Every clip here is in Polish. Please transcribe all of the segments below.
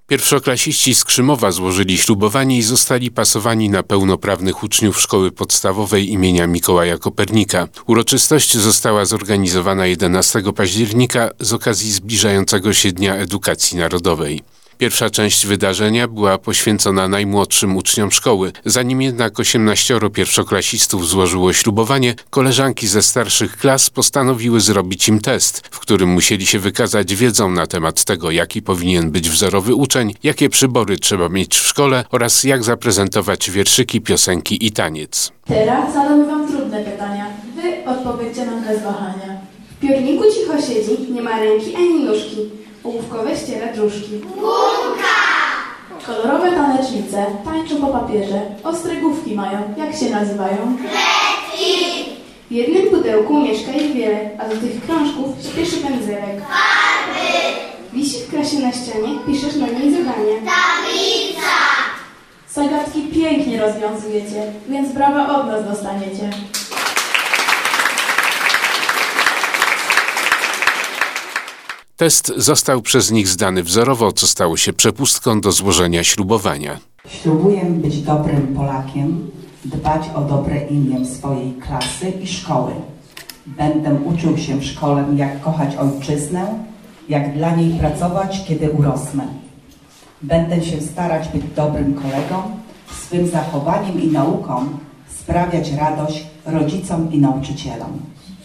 Pierwszoklasiści z Krzymowa złożyli ślubowanie i zostali pasowani na pełnoprawnych uczniów szkoły podstawowej imienia Mikołaja Kopernika. Uroczystość została zorganizowana 11 października z okazji zbliżającego się Dnia Edukacji Narodowej. Pierwsza część wydarzenia była poświęcona najmłodszym uczniom szkoły. Zanim jednak 18 pierwszoklasistów złożyło ślubowanie, koleżanki ze starszych klas postanowiły zrobić im test, w którym musieli się wykazać wiedzą na temat tego, jaki powinien być wzorowy uczeń, jakie przybory trzeba mieć w szkole oraz jak zaprezentować wierszyki, piosenki i taniec. Teraz zadam wam trudne pytania. Wy odpowiedzcie nam bez wahania. W piórniku cicho siedzi, nie ma ręki ani nóżki. Ołówkowe ściera dróżki. Łunka! Kolorowe tanecznice tańczą po papierze. Ostre główki mają. Jak się nazywają? Kredki! W jednym pudełku mieszka ich wiele, a do tych krążków śpieszy pędzelek. Farby! Wisi w klasie na ścianie, piszesz na niej zadanie. Tablica! Zagadki pięknie rozwiązujecie, więc brawa od nas dostaniecie. Test został przez nich zdany wzorowo, co stało się przepustką do złożenia ślubowania. Ślubuję być dobrym Polakiem, dbać o dobre imię swojej klasy i szkoły. Będę uczył się w szkole, jak kochać ojczyznę, jak dla niej pracować, kiedy urosnę. Będę się starać być dobrym kolegą, swym zachowaniem i nauką sprawiać radość rodzicom i nauczycielom.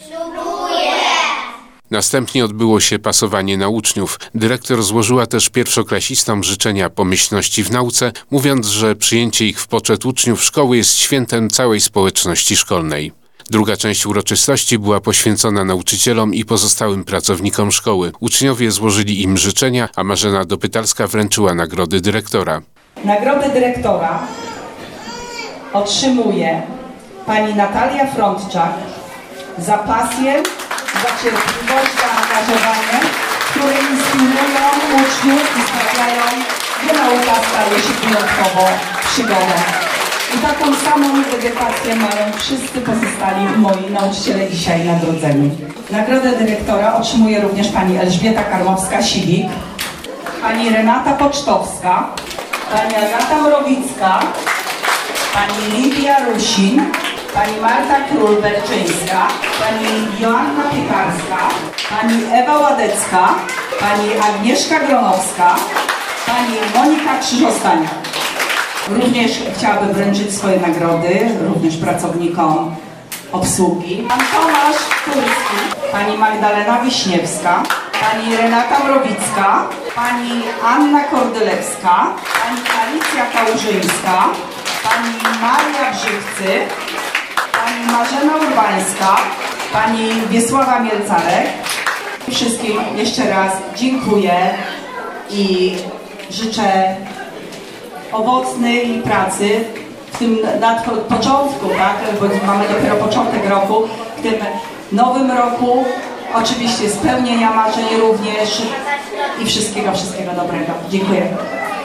Następnie odbyło się pasowanie na uczniów. Dyrektor złożyła też pierwszoklasistom życzenia pomyślności w nauce, mówiąc, że przyjęcie ich w poczet uczniów szkoły jest świętem całej społeczności szkolnej. Druga część uroczystości była poświęcona nauczycielom i pozostałym pracownikom szkoły. Uczniowie złożyli im życzenia, a Marzena Dopytalska wręczyła nagrody dyrektora. Nagrodę dyrektora otrzymuje pani Natalia Frądczak za pasję, za cierpliwość, za angażowanie, które inspirują uczniów i sprawiają, że nauka staje się wyjątkowo przygodą. I taką samą dedykację mają wszyscy pozostali moi nauczyciele dzisiaj nagrodzeni. Nagrodę dyrektora otrzymuje również pani Elżbieta Karłowska-Siwik, pani Renata Pocztowska, pani Agata Mrowicka, pani Lidia Rusin, pani Marta Król-Berczyńska, pani Joanna Piekarska, pani Ewa Ładecka, pani Agnieszka Gronowska, pani Monika Krzyżostaniak. Również chciałabym wręczyć swoje nagrody również pracownikom obsługi. Pan Tomasz Turski, pani Magdalena Wiśniewska, pani Renata Mrowicka, pani Anna Kordylewska, pani Alicja Kałużyńska, pani Maria Brzywcy, pani Marzena Urbańska, pani Wiesława Mielcarek. Wszystkim jeszcze raz dziękuję i życzę owocnej pracy w tym początku, tak? Bo mamy dopiero początek roku, w tym nowym roku, oczywiście spełnienia marzeń również i wszystkiego dobrego. Dziękuję.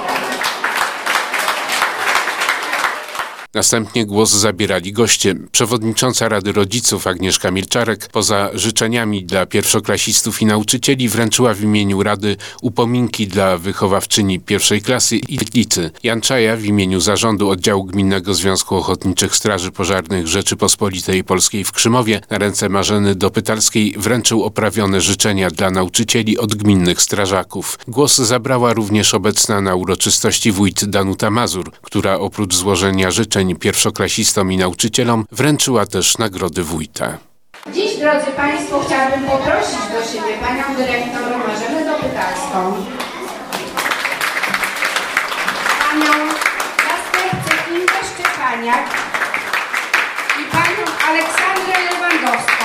Następnie głos zabierali goście. Przewodnicząca Rady Rodziców Agnieszka Milczarek poza życzeniami dla pierwszoklasistów i nauczycieli wręczyła w imieniu Rady upominki dla wychowawczyni pierwszej klasy i Licy. Jan Czaja w imieniu Zarządu Oddziału Gminnego Związku Ochotniczych Straży Pożarnych Rzeczypospolitej Polskiej w Krzymowie na ręce Marzeny Dopytalskiej wręczył oprawione życzenia dla nauczycieli od gminnych strażaków. Głos zabrała również obecna na uroczystości wójt Danuta Mazur, która oprócz złożenia życzeń pierwszoklasistom i nauczycielom wręczyła też nagrody wójta. Dziś, drodzy Państwo, chciałabym poprosić do siebie panią dyrektor Marzenę Dopytalską, panią zastępcę Ingę Szczepaniak i panią Aleksandrę Lewandowską,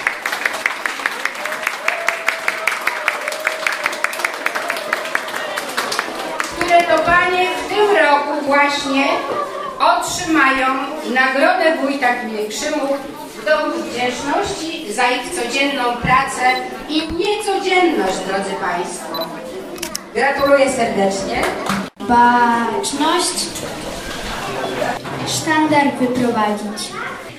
które to panie w tym roku właśnie otrzymają nagrodę wójta gminy Krzymów w Domu Wdzięczności za ich codzienną pracę i niecodzienność, drodzy Państwo. Gratuluję serdecznie. Baczność. Sztandar wyprowadzić.